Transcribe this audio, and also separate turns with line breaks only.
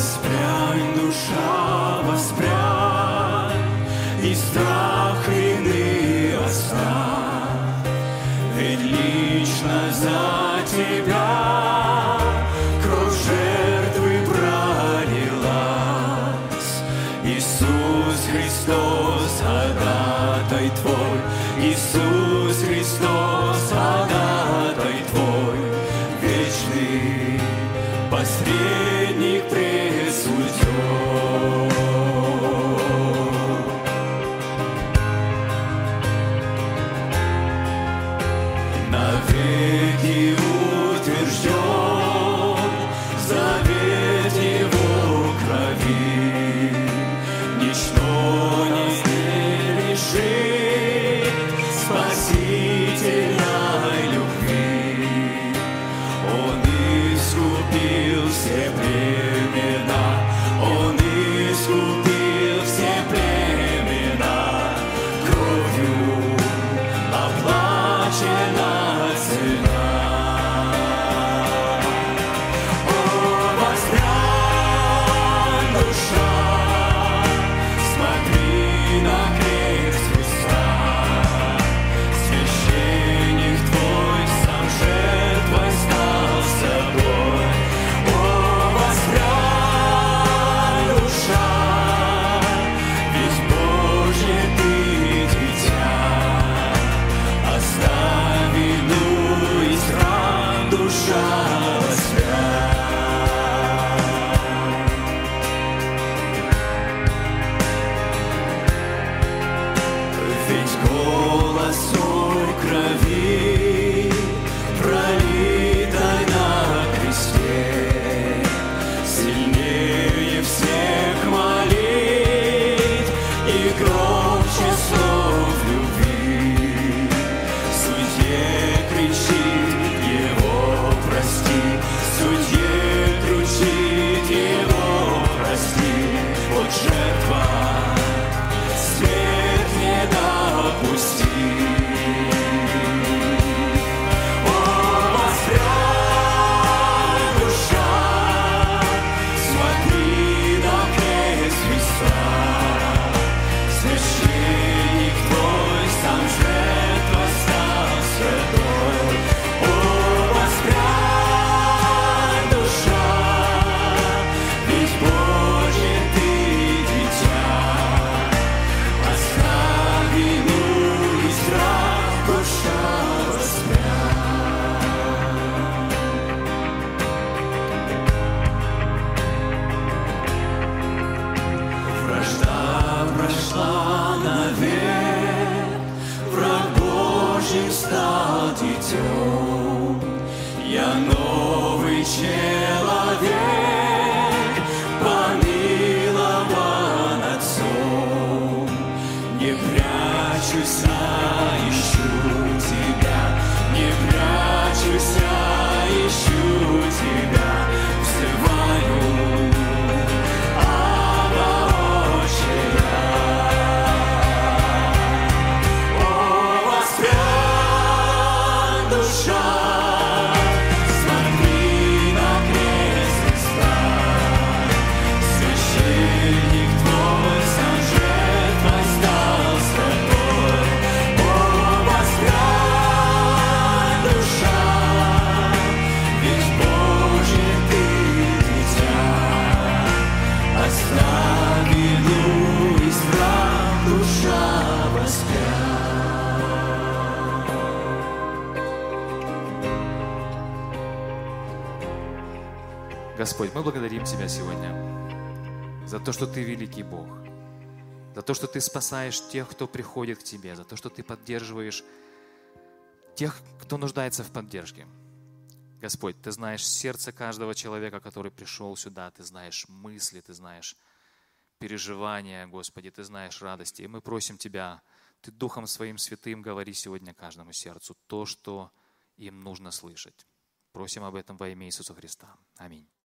воспрянь, душа, воспрянь, и страх вины оставь, ведь лично за тебя кровь жертвы пролилась. Иисус Христос, ходатай твой, Иисус Христос, ходатай твой, вечный посредник пред судьей. Навеки утвержден завет Его крови, ничто не лишит спасительной любви. Он искупил все племена, Он искупил все племена, кровью оплачена цена. О, воспрянь, душа, смотри на крест Христа, священник твой сам жертвой стал собой. О, воспрянь, душа, ведь Божье ты дитя, оставь вину и срам, душа, воспрянь. Ведь голос соль крови, пролитой на кресте, сильнее всех молит и громче слов любви. Судье кричит, Его прости, судье кричит, Его прости. Вот жертва, смерть не допусти. О, воспрянь, душа, смотри на крест Христа, священник твой сам жертва стал святой. О, воспрянь, душа, ведь Божье ты дитя, оставь вину и страх, душа, воспрянь. Вражда прошла навек, враг Божий стал детем. Я новый человек, помилован Отцом. Не прячусь, а ищу тебя, не прячусь, а ищу тебя, взываю, Абба, Отче я. О, воспрянь, душа, смотри на крест Христа, священник твой сам жертвой стал святой. О, воспрянь, душа, ведь Божье ты дитя, оставь вину и страх, душа, воспрянь.
Господь, мы благодарим Тебя сегодня за то, что Ты великий Бог, за то, что Ты спасаешь тех, кто приходит к Тебе, за то, что Ты поддерживаешь тех, кто нуждается в поддержке. Господь, Ты знаешь сердце каждого человека, который пришел сюда, Ты знаешь мысли, Ты знаешь переживания, Господи, Ты знаешь радости. И мы просим Тебя, Ты Духом Своим Святым говори сегодня каждому сердцу то, что им нужно слышать. Просим об этом во имя Иисуса Христа. Аминь.